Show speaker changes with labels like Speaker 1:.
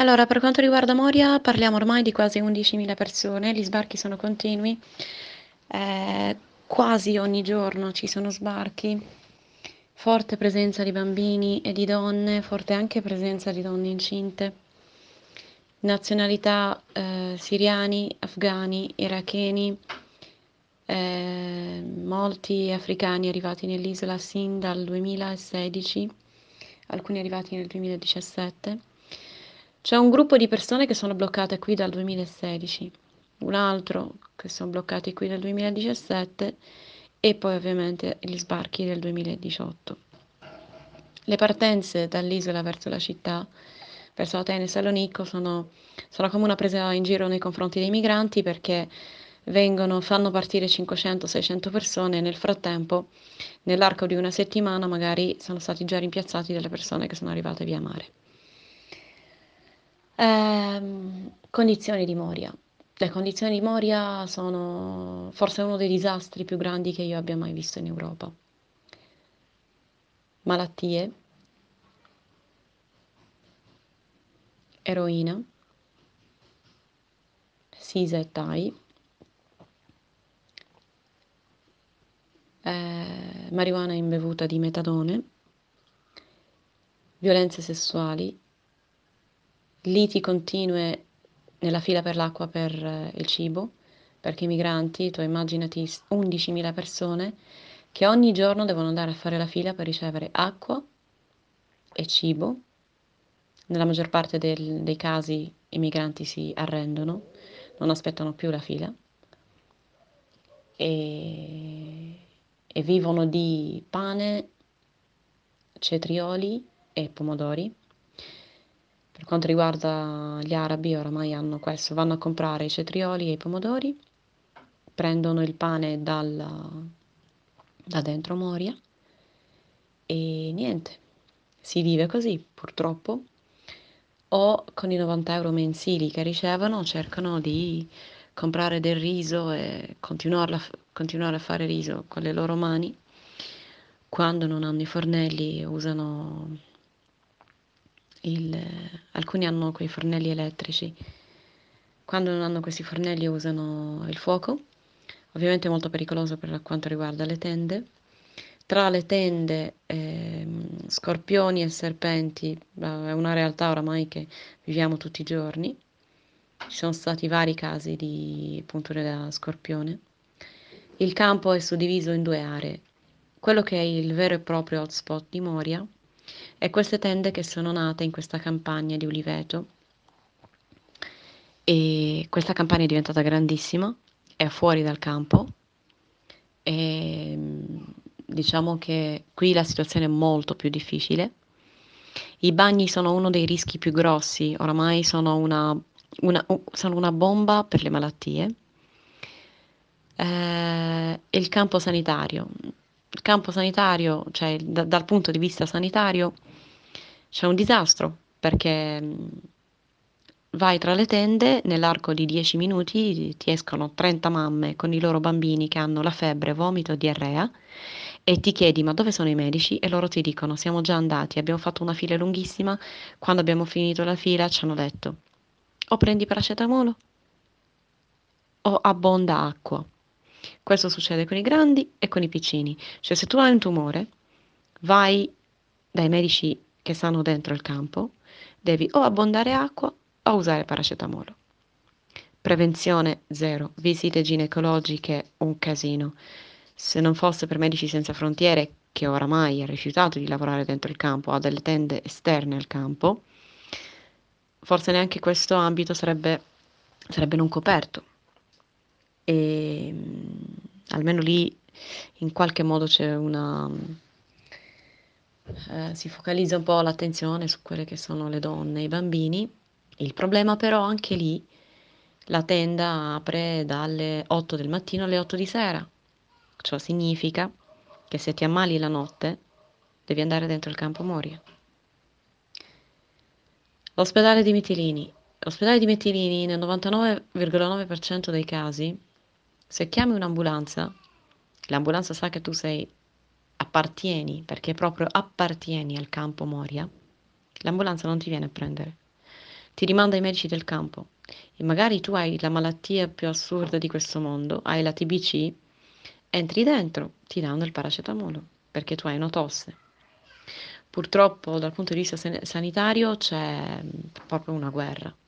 Speaker 1: Allora, per quanto riguarda Moria, parliamo ormai di quasi 11.000 persone, gli sbarchi sono continui, eh, quasi ogni giorno ci sono sbarchi, forte presenza di bambini e di donne, forte anche presenza di donne incinte, nazionalità siriani, afghani, iracheni, molti africani arrivati nell'isola sin dal 2016, alcuni arrivati nel 2017. C'è un gruppo di persone che sono bloccate qui dal 2016, un altro che sono bloccati qui dal 2017 e poi ovviamente gli sbarchi del 2018. Le partenze dall'isola verso la città, verso Atene e Salonicco, sono come una presa in giro nei confronti dei migranti perché fanno partire 500-600 persone e nel frattempo, nell'arco di una settimana, magari sono stati già rimpiazzati delle persone che sono arrivate via mare. Condizioni di Moria. Le condizioni di Moria sono forse uno dei disastri più grandi che io abbia mai visto in Europa. Malattie, eroina, Sisa e Tai, marijuana imbevuta di metadone, violenze sessuali, liti continue nella fila per l'acqua per il cibo, perché i migranti, tu immaginati 11.000 persone che ogni giorno devono andare a fare la fila per ricevere acqua e cibo. Nella maggior parte dei casi i migranti si arrendono, non aspettano più la fila e vivono di pane, cetrioli e pomodori. Per quanto riguarda gli arabi, oramai hanno questo, vanno a comprare i cetrioli e i pomodori, prendono il pane da dentro Moria e niente, si vive così purtroppo. O con i 90 euro mensili che ricevono cercano di comprare del riso e continuare a fare riso con le loro mani. Quando non hanno i fornelli usano alcuni hanno quei fornelli elettrici. Quando non hanno questi fornelli usano il fuoco. Ovviamente è molto pericoloso per quanto riguarda le tende. Tra le tende, scorpioni e serpenti, è una realtà oramai che viviamo tutti i giorni. Ci sono stati vari casi di punture da scorpione. Il campo è suddiviso in due aree. Quello che è il vero e proprio hotspot di Moria e queste tende che sono nate in questa campagna di uliveto. E questa campagna è diventata grandissima, è fuori dal campo e diciamo che qui la situazione è molto più difficile. I bagni sono uno dei rischi più grossi, oramai sono una bomba per le malattie. E il campo sanitario. Il campo sanitario, cioè dal punto di vista sanitario, c'è un disastro perché vai tra le tende, nell'arco di 10 minuti ti escono 30 mamme con i loro bambini che hanno la febbre, vomito, diarrea e ti chiedi ma dove sono i medici? E loro ti dicono siamo già andati, abbiamo fatto una fila lunghissima, quando abbiamo finito la fila ci hanno detto o prendi paracetamolo o abbonda acqua. Questo succede con i grandi e con i piccini. Cioè, se tu hai un tumore, vai dai medici che stanno dentro il campo, devi o abbondare acqua o usare paracetamolo. Prevenzione zero, visite ginecologiche un casino. Se non fosse per Medici Senza Frontiere, che oramai ha rifiutato di lavorare dentro il campo, ha delle tende esterne al campo, forse neanche questo ambito sarebbe non coperto. E almeno lì in qualche modo si focalizza un po' l'attenzione su quelle che sono le donne e i bambini. Il problema però anche lì, la tenda apre dalle 8 del mattino alle 8 di sera. Ciò significa che se ti ammali la notte, devi andare dentro il campo Moria. L'ospedale di Mitilini. L'ospedale di Mitilini nel 99,9% dei casi, se chiami un'ambulanza, l'ambulanza sa che tu appartieni, perché proprio appartieni al campo Moria, l'ambulanza non ti viene a prendere. ti rimanda ai medici del campo e magari tu hai la malattia più assurda di questo mondo, hai la TBC, entri dentro, ti danno il paracetamolo perché tu hai una tosse. Purtroppo dal punto di vista sanitario c'è proprio una guerra.